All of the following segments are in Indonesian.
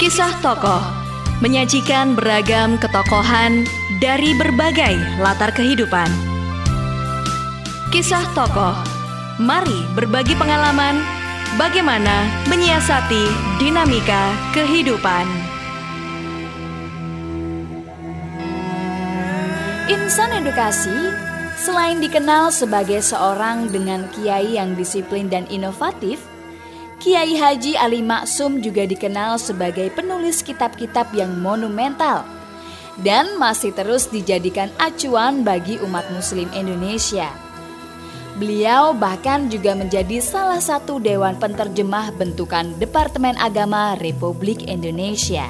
Kisah tokoh menyajikan beragam ketokohan dari berbagai latar kehidupan. Kisah tokoh, mari berbagi pengalaman bagaimana menyiasati dinamika kehidupan. Insan edukasi selain dikenal sebagai seorang dengan kiai yang disiplin dan inovatif, Kiai Haji Ali Maksum juga dikenal sebagai penulis kitab-kitab yang monumental dan masih terus dijadikan acuan bagi umat muslim Indonesia. Beliau bahkan juga menjadi salah satu dewan penterjemah bentukan Departemen Agama Republik Indonesia.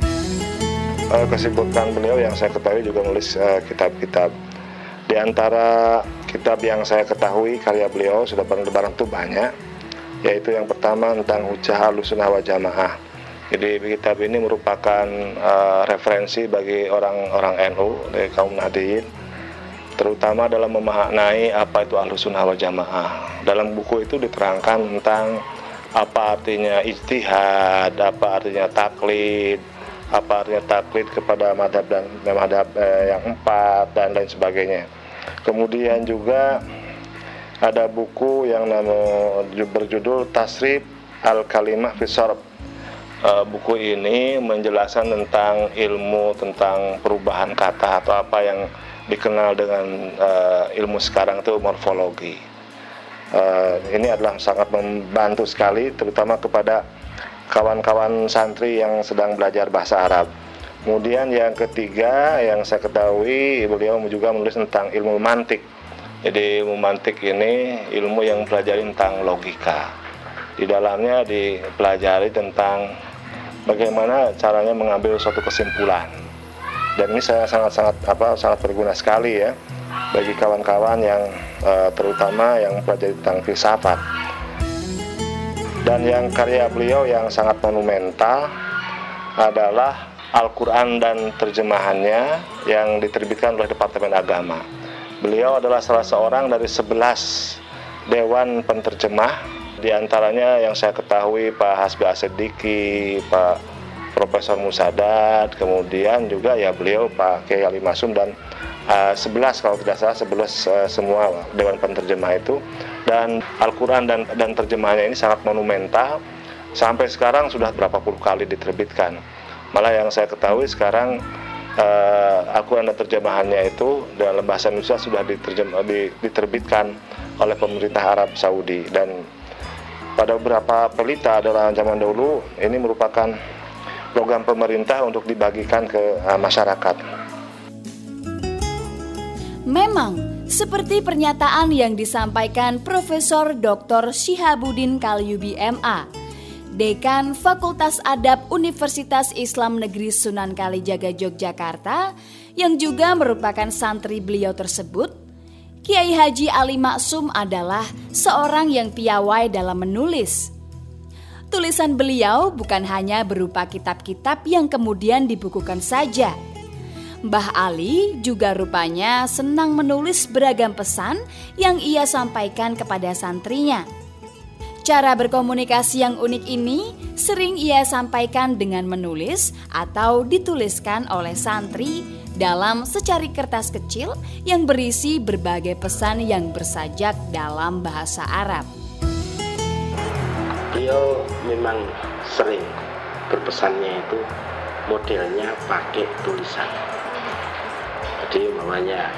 Kesibukan beliau yang saya ketahui juga menulis kitab-kitab. Di antara kitab yang saya ketahui karya beliau sudah bareng-bareng itu banyak, yaitu yang pertama tentang Hujjah Ahlussunnah wal Jamaah. Jadi kitab ini merupakan referensi bagi orang-orang NU dari kaum Nahdliyin, terutama dalam memaknai apa itu Ahlussunnah wal Jamaah. Dalam buku itu diterangkan tentang apa artinya ijtihad, apa artinya taklid, apa artinya taklid kepada madhab dan madhab yang empat dan lain sebagainya. Kemudian juga ada buku yang berjudul Tasrif Al-Kalimah fi Sharh. Buku ini menjelaskan tentang ilmu tentang perubahan kata atau apa yang dikenal dengan ilmu sekarang itu morfologi. Ini adalah sangat membantu sekali, terutama kepada kawan-kawan santri yang sedang belajar bahasa Arab. Kemudian yang ketiga yang saya ketahui, beliau juga menulis tentang ilmu mantik. Jadi ilmu mantik ini ilmu yang mempelajari tentang logika. Di dalamnya dipelajari tentang bagaimana caranya mengambil suatu kesimpulan. Dan ini sangat berguna sekali ya bagi kawan-kawan yang terutama yang mempelajari tentang filsafat. Dan yang karya beliau yang sangat monumental adalah Al-Quran dan terjemahannya yang diterbitkan oleh Departemen Agama. Beliau adalah salah seorang dari 11 dewan penterjemah. Di antaranya yang saya ketahui Pak Hasbi As-Siddiqi, Pak Profesor Musadat, kemudian juga ya beliau Pak Kiai Ali Maksum dan 11 kalau tidak salah 11 semua dewan penterjemah itu. Dan Al-Quran dan terjemahannya ini sangat monumental. Sampai sekarang sudah berapa puluh kali diterbitkan. Malah yang saya ketahui sekarang Al-Quran dan terjemahannya itu dalam bahasa Indonesia sudah diterbitkan oleh pemerintah Arab Saudi. Dan pada beberapa pelita adalah zaman dahulu ini merupakan program pemerintah untuk dibagikan ke masyarakat. Memang seperti pernyataan yang disampaikan Profesor Dr. Syihabuddin Kalyubi MA, Dekan Fakultas Adab Universitas Islam Negeri Sunan Kalijaga Yogyakarta, yang juga merupakan santri beliau tersebut, Kiai Haji Ali Maksum adalah seorang yang piawai dalam menulis. Tulisan beliau bukan hanya berupa kitab-kitab yang kemudian dibukukan saja. Mbah Ali juga rupanya senang menulis beragam pesan yang ia sampaikan kepada santrinya. Cara berkomunikasi yang unik ini sering ia sampaikan dengan menulis atau dituliskan oleh santri dalam secari kertas kecil yang berisi berbagai pesan yang bersajak dalam bahasa Arab. Beliau memang sering berpesannya itu modelnya pakai tulisan. Jadi umpamanya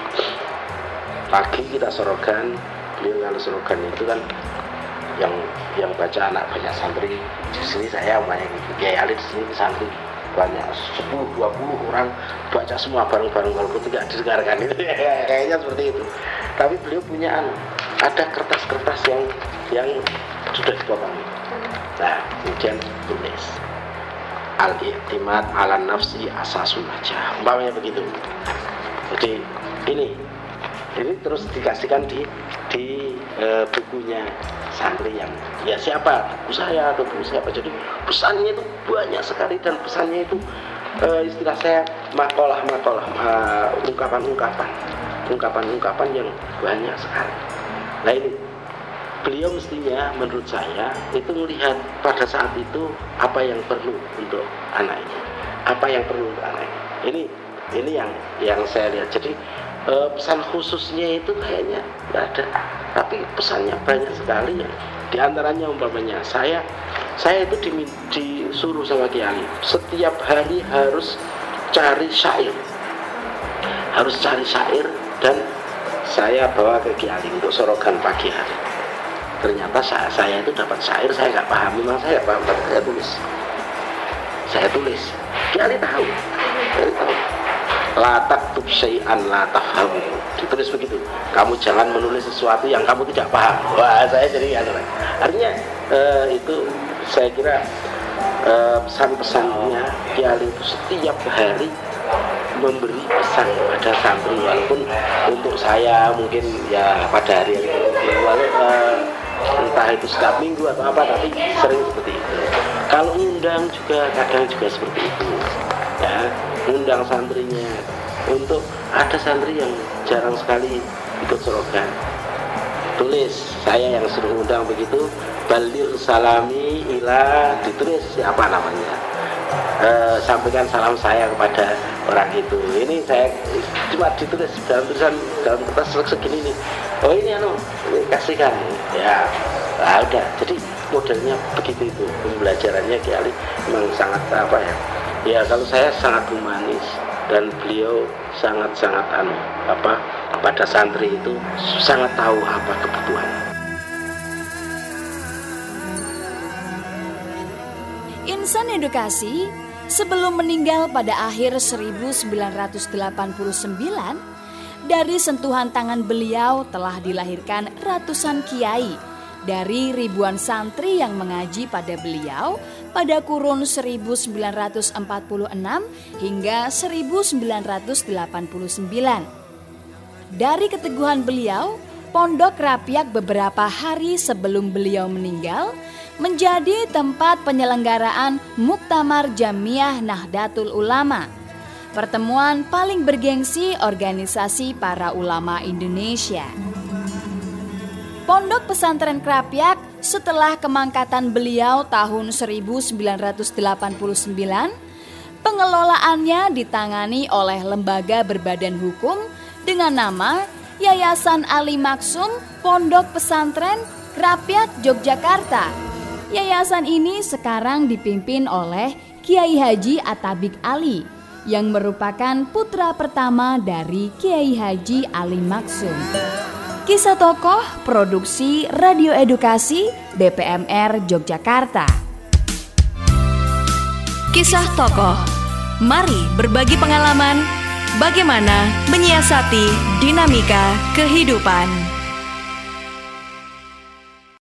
pagi kita sorogan, beliau kalau sorogan itu kan yang baca anak banyak santri. Di sini saya umpamanya Kiai Ali, di sini santri banyak 10-20 orang baca semua bareng-bareng walaupun tidak didengarkan itu kayaknya seperti itu. Tapi beliau punya ada kertas-kertas yang sudah dipotong. Nah, kemudian tulis al-i'timad ala nafsi asasun najah, umpamanya begitu. Jadi ini terus dikasihkan di bukunya santri yang ya siapa, buku saya atau buku siapa. Jadi pesannya itu banyak sekali dan pesannya itu istilah saya makalah ungkapan yang banyak sekali. Nah ini beliau mestinya menurut saya itu melihat pada saat itu apa yang perlu untuk anak ini, apa yang perlu untuk anak ini. Ini yang saya lihat. Jadi pesan khususnya itu kayaknya nggak ada, tapi pesannya banyak sekali ya. Di antaranya umpamanya saya itu disuruh sama Ki Ali setiap hari harus cari syair, dan saya bawa ke Ki Ali untuk sorogan pagi hari. Ternyata saya itu dapat syair, saya nggak paham, memang saya nggak paham, tapi saya tulis. Ki Ali tahu. La taktub syai'an la tafhamu, ditulis begitu. Kamu jangan menulis sesuatu yang kamu tidak paham. Wah, saya jadi artinya itu saya kira pesan-pesannya Ki Ali itu setiap hari memberi pesan pada santri, walaupun untuk saya mungkin ya pada hari itu entah itu setiap minggu atau apa, tapi sering seperti itu. Kalau undang juga kadang juga seperti itu ya, undang santrinya. Untuk ada santri yang jarang sekali ikut sorogan, tulis, saya yang suruh undang begitu, balir salami ila, ditulis siapa namanya, sampaikan salam saya kepada orang itu. Ini saya cuma ditulis dalam tulisan, dalam kertas segini nih. Oh ini kasihkan ya. Nah, udah. Jadi modelnya begitu itu pembelajarannya Ki Ali memang sangat ya kalau saya sangat humanis, dan beliau sangat pada santri itu sangat tahu apa kebutuhan. Insan edukasi sebelum meninggal pada akhir 1989, dari sentuhan tangan beliau telah dilahirkan ratusan kiai dari ribuan santri yang mengaji pada beliau pada kurun 1946 hingga 1989. Dari keteguhan beliau, Pondok Krapyak beberapa hari sebelum beliau meninggal menjadi tempat penyelenggaraan Muktamar Jamiah Nahdlatul Ulama, pertemuan paling bergengsi organisasi para ulama Indonesia. Pondok Pesantren Krapyak setelah kemangkatan beliau tahun 1989, pengelolaannya ditangani oleh lembaga berbadan hukum dengan nama Yayasan Ali Maksum Pondok Pesantren Krapyak Yogyakarta. Yayasan ini sekarang dipimpin oleh Kiai Haji Atabik Ali yang merupakan putra pertama dari Kiai Haji Ali Maksum. Kisah Tokoh, produksi Radio Edukasi BPMR Yogyakarta. Kisah Tokoh, mari berbagi pengalaman bagaimana menyiasati dinamika kehidupan.